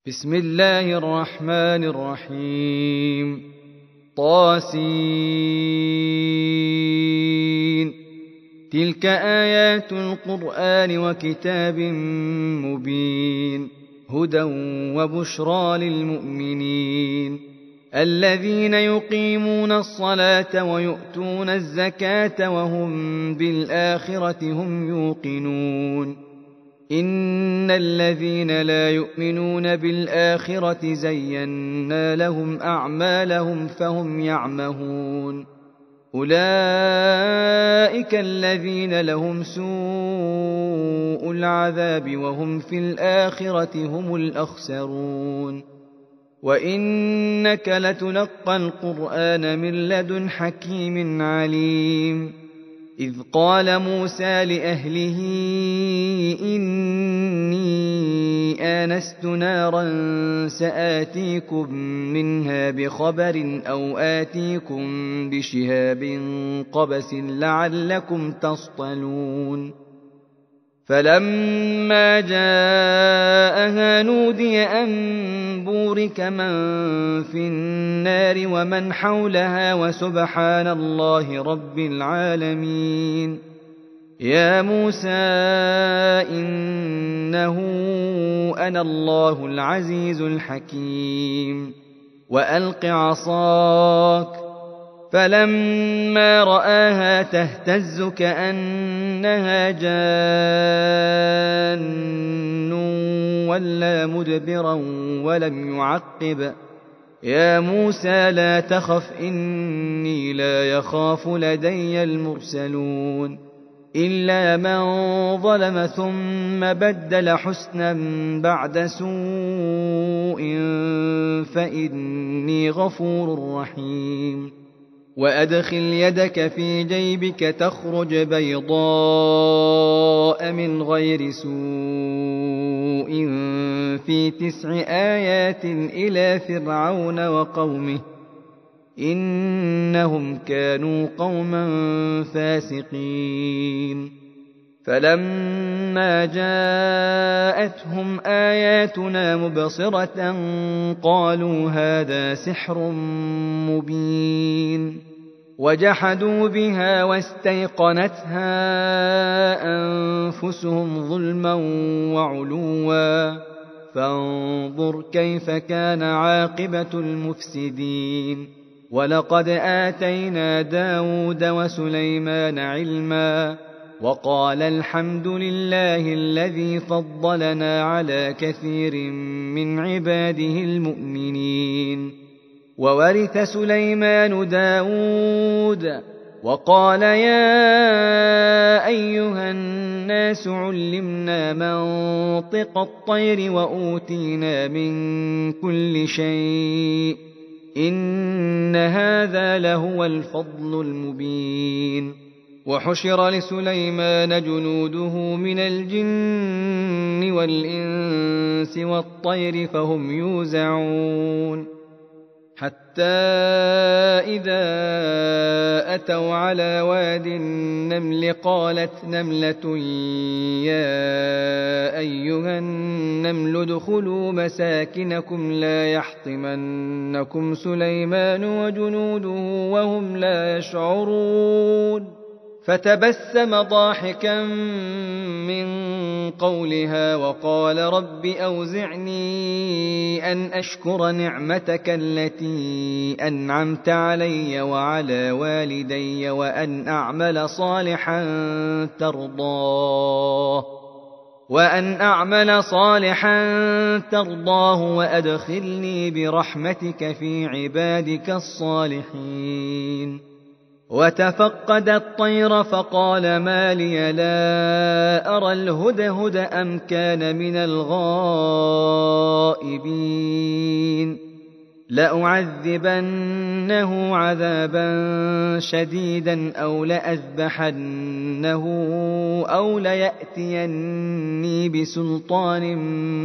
بسم الله الرحمن الرحيم طاسين تلك آيات القرآن وكتاب مبين هدى وبشرى للمؤمنين الذين يقيمون الصلاة ويؤتون الزكاة وهم بالآخرة هم يوقنون إن الذين لا يؤمنون بالآخرة زينا لهم أعمالهم فهم يعمهون أولئك الذين لهم سوء العذاب وهم في الآخرة هم الأخسرون وإنك لتلقى القرآن من لدن حكيم عليم إذ قال موسى لأهله إني آنست نارا سآتيكم منها بخبر أو آتيكم بشهاب قبس لعلكم تصطلون فلما جاءها نودي أن بورك من في النار ومن حولها وسبحان الله رب العالمين يا موسى إنه أنا الله العزيز الحكيم وألق عصاك فلما رآها تهتز كأنها جان ولا مدبرا ولم يعقب يا موسى لا تخف إني لا يخاف لدي المرسلون إلا من ظلم ثم بدل حسنا بعد سوء فإني غفور رحيم وأدخل يدك في جيبك تخرج بيضاء من غير سوء في 9 آيات إلى فرعون وقومه إنهم كانوا قوما فاسقين فلما جاءتهم آياتنا مبصرة قالوا هذا سحر مبين وجحدوا بها واستيقنتها أنفسهم ظلما وعلوا فانظر كيف كان عاقبة المفسدين ولقد آتينا داود وسليمان علما وقال الحمد لله الذي فضلنا على كثير من عباده المؤمنين وورث سليمان داود وقال يا أيها الناس علمنا منطق الطير وأوتينا من كل شيء إن هذا لهو الفضل المبين وحشر لسليمان جنوده من الجن والإنس والطير فهم يوزعون حتى إذا أتوا على واد النمل قالت نملة يا أيها النمل ادخلوا مساكنكم لا يحطمنكم سليمان وجنوده وهم لا يشعرون فتبسم ضاحكا من قولها وقال رب أوزعني أن أشكر نعمتك التي أنعمت علي وعلى والدي وأن أعمل صالحا ترضاه وأدخلني برحمتك في عبادك الصالحين وتفقد الطير فقال ما لي لا أرى الهدهد أم كان من الغائبين لأعذبنه عذابا شديدا أو لأذبحنه أو ليأتيني بسلطان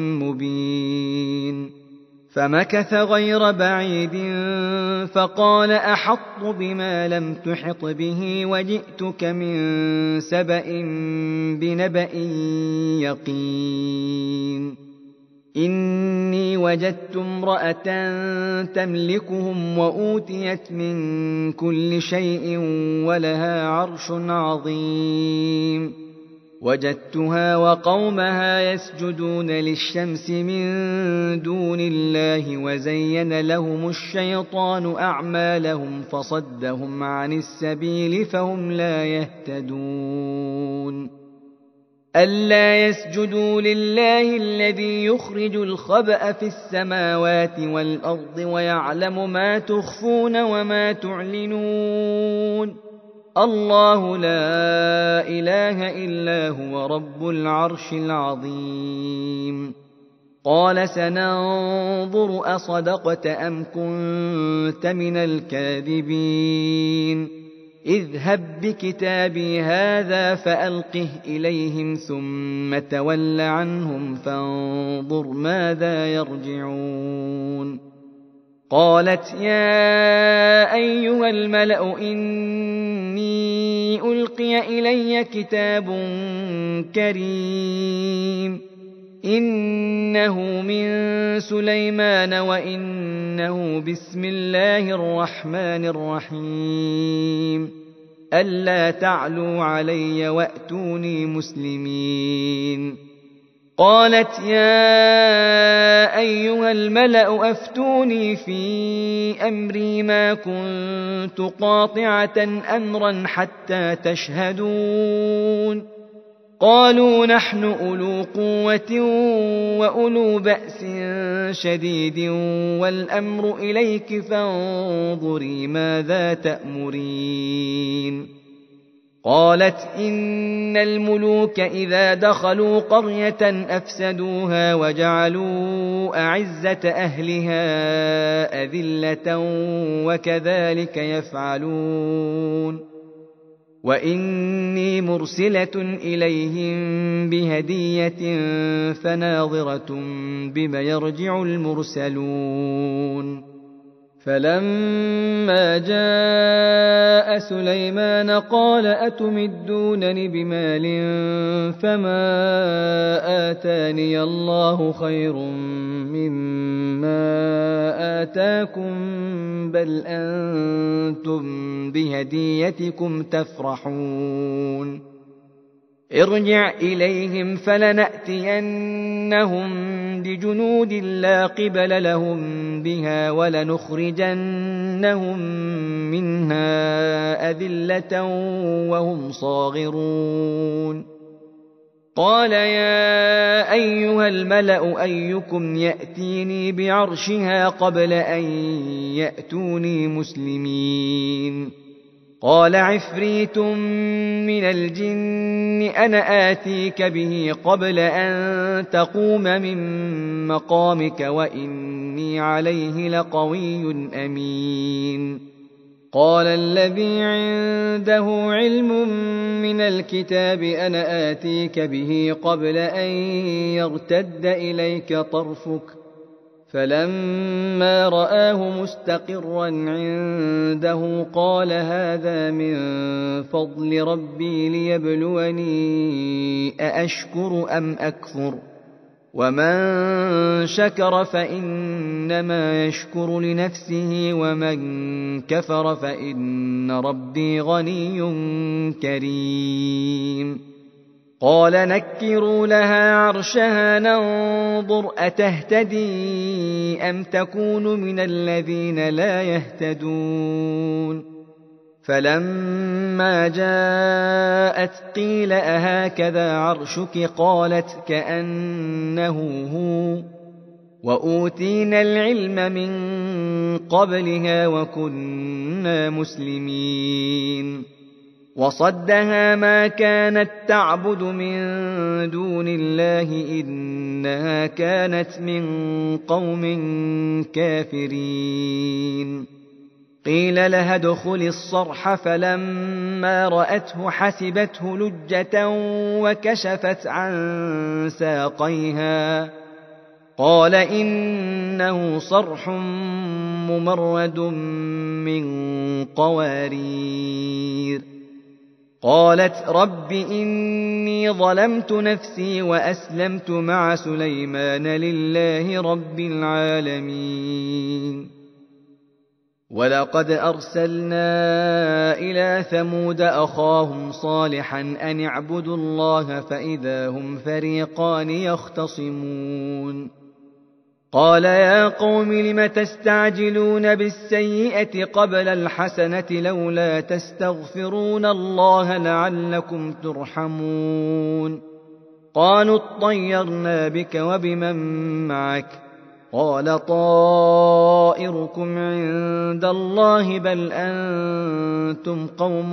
مبين فمكث غير بعيد فقال أحط بما لم تحط به وجئتك من سبأ بنبأ يقين إني وجدت امرأة تملكهم وأوتيت من كل شيء ولها عرش عظيم وجدتها وقومها يسجدون للشمس من دون الله وزين لهم الشيطان أعمالهم فصدهم عن السبيل فهم لا يهتدون ألا يسجدوا لله الذي يخرج الخبأ في السماوات والأرض ويعلم ما تخفون وما تعلنون الله لا إله إلا هو رب العرش العظيم قال سننظر أصدقت أم كنت من الكاذبين اذهب بكتابي هذا فألقه إليهم ثم تول عنهم فانظر ماذا يرجعون قالت يا أيها الملأ إني ألقي إلي كتاب كريم إنه من سليمان وإنه بسم الله الرحمن الرحيم ألا تعلوا علي وأتوني مسلمين قالت يا أيها الملأ أفتوني في أمري ما كنت قاطعة أمرا حتى تشهدون قالوا نحن أولو قوة وأولو بأس شديد والأمر إليك فانظري ماذا تأمرين قالت إن الملوك إذا دخلوا قرية أفسدوها وجعلوا أعزة أهلها أذلة وكذلك يفعلون وإني مرسلة إليهم بهدية فناظرة بما يرجع المرسلون فلما جاء سليمان قال أتمدونني بمال فما آتاني الله خير مما آتاكم بل أنتم بهديتكم تفرحون ارجع إليهم فلنأتينهم بجنود لا قبل لهم بها ولنخرجنهم منها أذلة وهم صاغرون قال يا أيها الملأ أيكم يأتيني بعرشها قبل أن يأتوني مسلمين قال عفريت من الجن أنا آتيك به قبل أن تقوم من مقامك وإني عليه لقوي أمين قال الذي عنده علم من الكتاب أنا آتيك به قبل أن يرتد إليك طرفك فلما رآه مستقرا عنده قال هذا من فضل ربي ليبلوني أأشكر أم أكفر ومن شكر فإنما يشكر لنفسه ومن كفر فإن ربي غني كريم قال نكروا لها عرشها ننظر أتهتدي أم تكون من الذين لا يهتدون فلما جاءت قيل أهكذا عرشك قالت كأنه هو وأوتينا العلم من قبلها وكنا مسلمين وصدها ما كانت تعبد من دون الله إنها كانت من قوم كافرين قيل لها ادخل الصرح فلما رأته حسبته لجة وكشفت عن ساقيها قال إنه صرح ممرد من قوارير قالت رب إني ظلمت نفسي وأسلمت مع سليمان لله رب العالمين. ولقد أرسلنا إلى ثمود أخاهم صالحا أن اعبدوا الله فإذا هم فريقان يختصمون. قال يا قوم لم تستعجلون بالسيئة قبل الحسنة لولا تستغفرون الله لعلكم ترحمون. قالوا اطيرنا بك وبمن معك قال طائركم عند الله بل أنتم قوم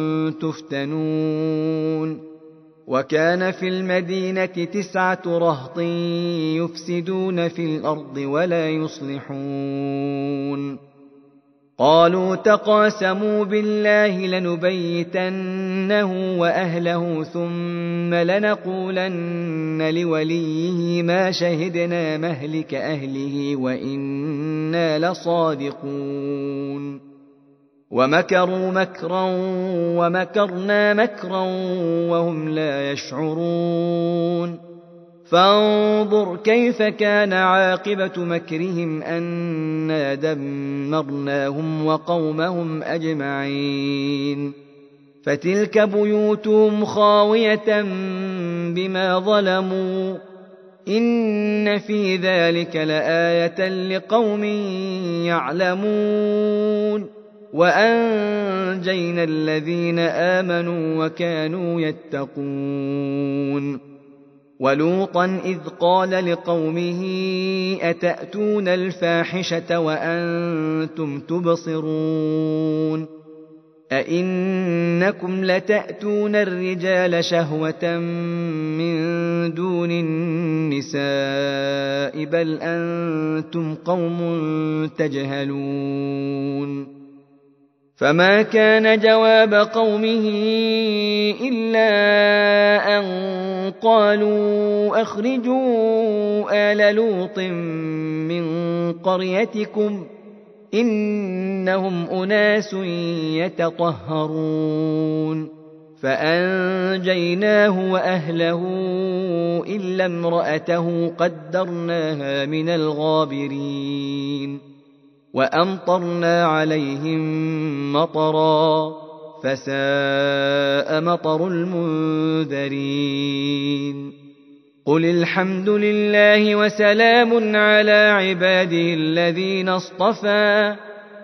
تفتنون. وكان في المدينة 9 رهط يفسدون في الأرض ولا يصلحون. قالوا تقاسموا بالله لنبيتنه وأهله ثم لنقولن لوليه ما شهدنا مهلك أهله وإنا لصادقون. ومكروا مكرا ومكرنا مكرا وهم لا يشعرون. فانظر كيف كان عاقبة مكرهم أنا دمرناهم وقومهم أجمعين. فتلك بيوتهم خاوية بما ظلموا إن في ذلك لآية لقوم يعلمون. وأنجينا الذين آمنوا وكانوا يتقون. ولوطا إذ قال لقومه أتأتون الفاحشة وأنتم تبصرون أئنكم لتأتون الرجال شهوة من دون النساء بل أنتم قوم تجهلون. فما كان جواب قومه إلا أن قالوا أخرجوا آل لوط من قريتكم إنهم أناس يتطهرون. فأنجيناه وأهله إلا امرأته قدرناها من الغابرين. وأمطرنا عليهم مطرا فساء مطر المنذرين. قل الحمد لله وسلام على عباده الذين اصطفى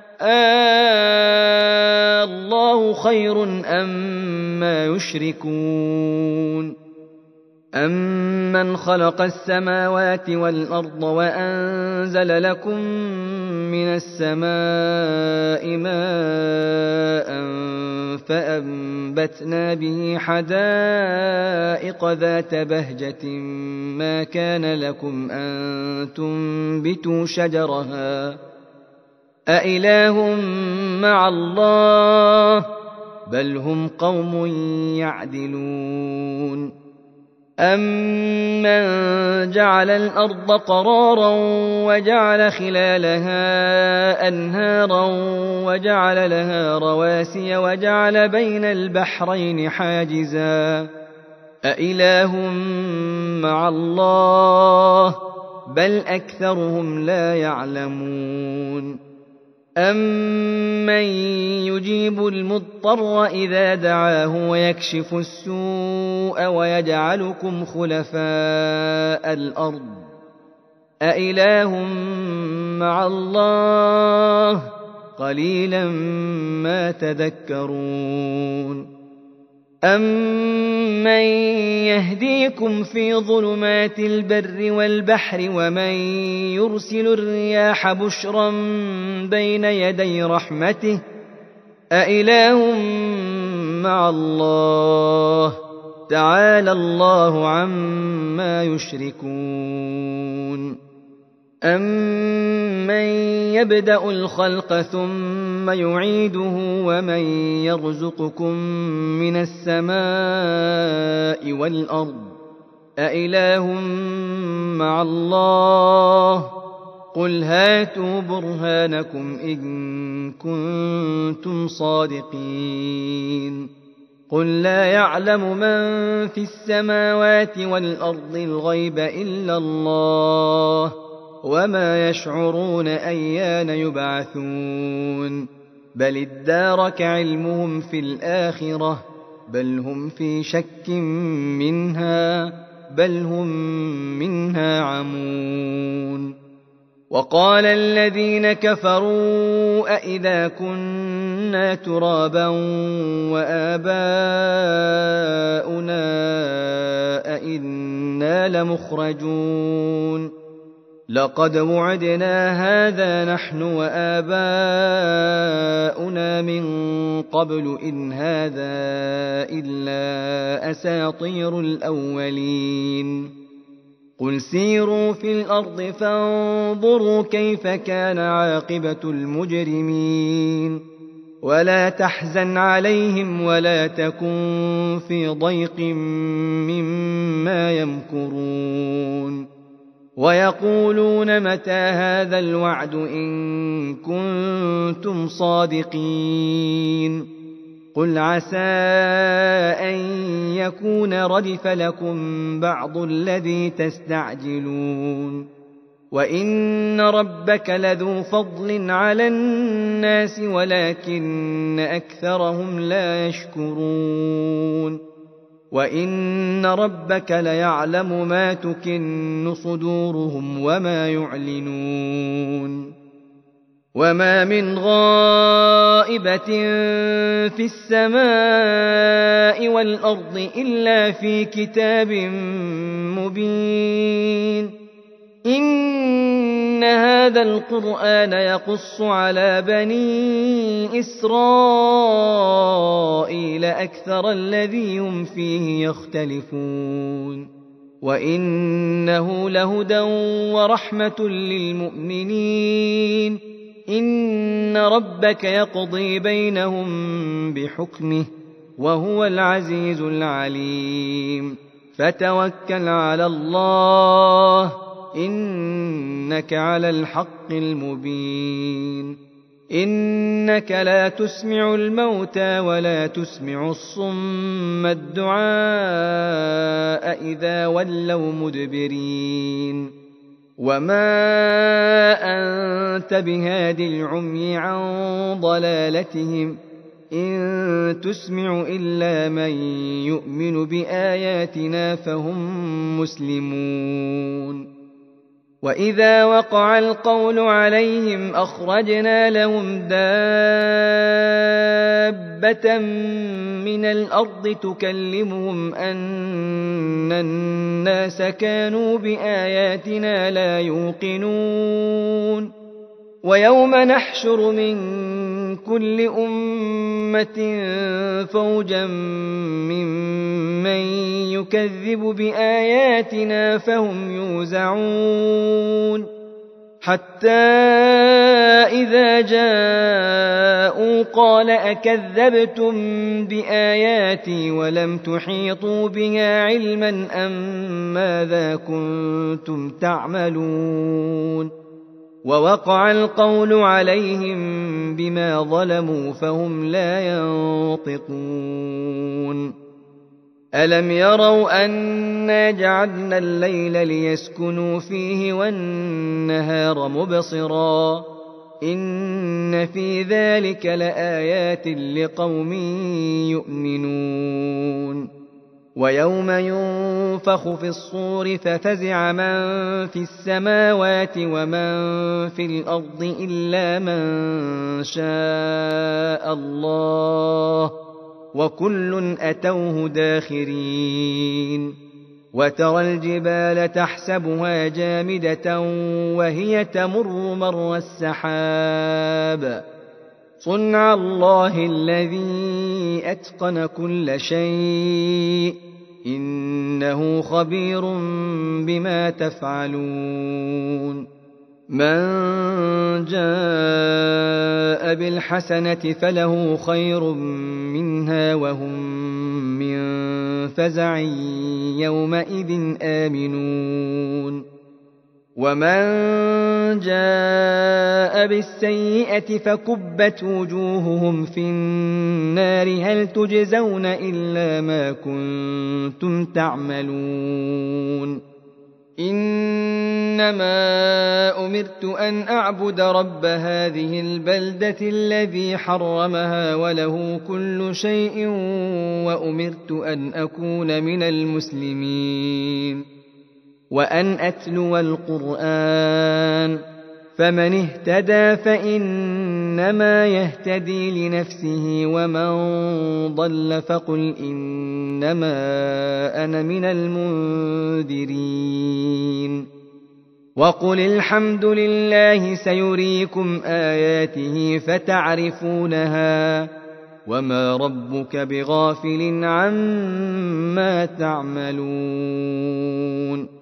الله خير أما يشركون. أمن خلق السماوات والأرض وأنزل لكم من السماء ماء فأنبتنا به حدائق ذات بهجة ما كان لكم أن تنبتوا شجرها أإله مع الله بل هم قوم يعدلون. أمن جعل الأرض قرارا وجعل خلالها أنهارا وجعل لها رواسي وجعل بين البحرين حاجزا أإله مع الله بل أكثرهم لا يعلمون. أمن يجيب المضطر إذا دعاه ويكشف السوء ويجعلكم خلفاء الأرض أإله مع الله قليلا ما تذكرون. أمن يهديكم في ظلمات البر والبحر ومن يرسل الرياح بشرا بين يدي رحمته أإله مع الله تعالى الله عما يشركون. أمن يبدأ الخلق ثم يعيده ومن يرزقكم من السماء والأرض أإله مع الله قل هاتوا برهانكم إن كنتم صادقين. قل لا يعلم من في السماوات والأرض الغيب إلا الله وما يشعرون أيان يبعثون بل ادارك علمهم في الآخرة بل هم في شك منها بل هم منها عمون وقال الذين كفروا أئذا كنا ترابا وآباؤنا أئنا لمخرجون لقد وعدنا هذا نحن وآباؤنا من قبل إن هذا إلا أساطير الأولين قل سيروا في الأرض فانظروا كيف كان عاقبة المجرمين ولا تحزن عليهم ولا تكن في ضيق مما يمكرون ويقولون متى هذا الوعد إن كنتم صادقين قل عسى أن يكون ردف لكم بعض الذي تستعجلون وإن ربك لذو فضل على الناس ولكن أكثرهم لا يشكرون وإن ربك ليعلم ما تكن صدورهم وما يعلنون وما من غائبة في السماء والأرض إلا في كتاب مبين إن هذا القرآن يقص على بني إسرائيل أكثر الذي هم فيه يختلفون وإنه لهدى ورحمة للمؤمنين إن ربك يقضي بينهم بحكمه وهو العزيز العليم فتوكل على الله إنك على الحق المبين إنك لا تسمع الموتى ولا تسمع الصم الدعاء إذا ولوا مدبرين وما أنت بهاد العمي عن ضلالتهم إن تسمع إلا من يؤمن بآياتنا فهم مسلمون وإذا وقع القول عليهم أخرجنا لهم دابة من الأرض تكلمهم أن الناس كانوا بآياتنا لا يوقنون ويوم نحشر من كل أمة فوجا ممن يكذب بآياتنا فهم يوزعون حتى إذا جاءوا قال أكذبتم بآياتي ولم تحيطوا بها علما أم ماذا كنتم تعملون ووقع القول عليهم بما ظلموا فهم لا ينطقون ألم يروا أنا جعلنا الليل ليسكنوا فيه والنهار مبصرا إن في ذلك لآيات لقوم يؤمنون ويوم ينفخ في الصور ففزع من في السماوات ومن في الأرض إلا من شاء الله وكل أتوه داخرين وترى الجبال تحسبها جامدة وهي تمر مر السحاب صنع الله الذي أتقن كل شيء إنه خبير بما تفعلون من جاء بالحسنة فله خير منها وهم من فزع يومئذ آمنون ومن جاء بالسيئة فكبت وجوههم في النار هل تجزون إلا ما كنتم تعملون إنما أمرت أن أعبد رب هذه البلدة الذي حرمها وله كل شيء وأمرت أن أكون من المسلمين وأن أتلو القرآن فمن اهتدى فإنما يهتدي لنفسه ومن ضل فقل إنما أنا من المنذرين وقل الحمد لله سيريكم آياته فتعرفونها وما ربك بغافل عما تعملون